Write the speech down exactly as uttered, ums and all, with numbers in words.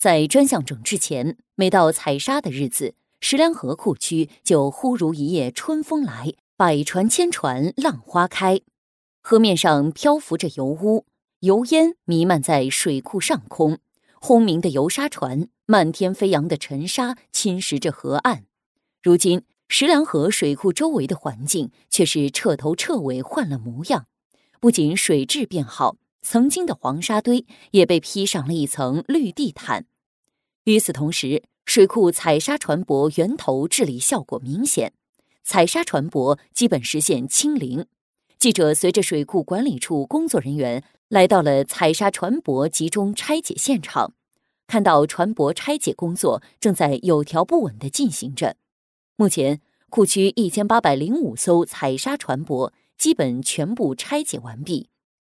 在专项整治前，每到采沙的日子，石梁河库区就忽如一夜春风来，百船千船浪花开。河面上漂浮着油污，油烟弥漫在水库上空，轰鸣的油沙船，漫天飞扬的尘沙侵蚀着河岸。如今，石梁河水库周围的环境却是彻头彻尾换了模样，不仅水质变好，曾经的黄沙堆也被披上了一层绿地毯。与此同时，水库采沙船舶源头治理效果明显，采沙船舶基本实现清零。记者随着水库管理处工作人员来到了采沙船舶集中拆解现场，看到船舶拆解工作正在有条不紊地进行着。目前，库区一千八百零五艘采沙船舶基本全部拆解完毕，